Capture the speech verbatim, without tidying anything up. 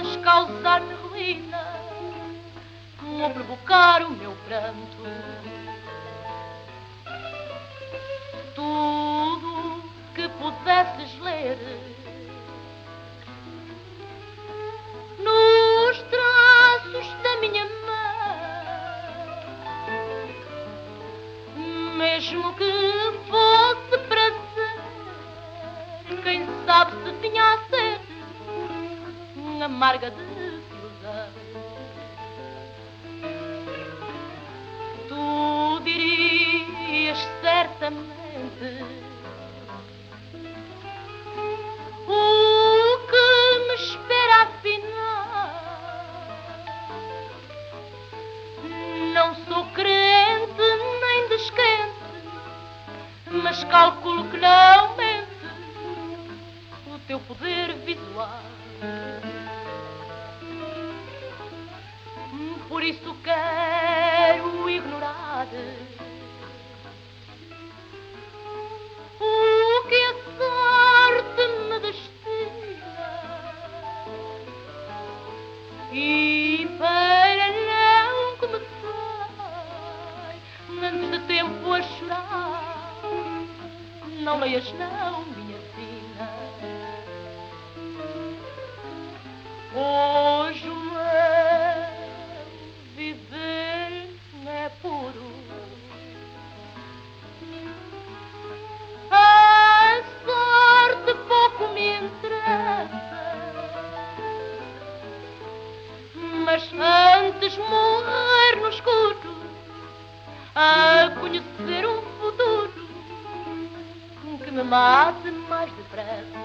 podes causar-me ruína ou provocar o meu pranto. Tudo que pudesses ler nos traços da minha mão, mesmo que fosse prazer, quem sabe se tinha a sede amarga de ilusão. Tu dirias certamente o que me espera afinal. Não sou crente nem descrente, mas calculo que não mente o teu poder visual. Por isso quero ignorar o que a sorte me destina, e para não começar antes de tempo a chorar, não leias não, minha sina. Hoje o meu viver é puro, a sorte pouco me interessa, mas antes morrer no escuro a conhecer um futuro que me mate mais depressa.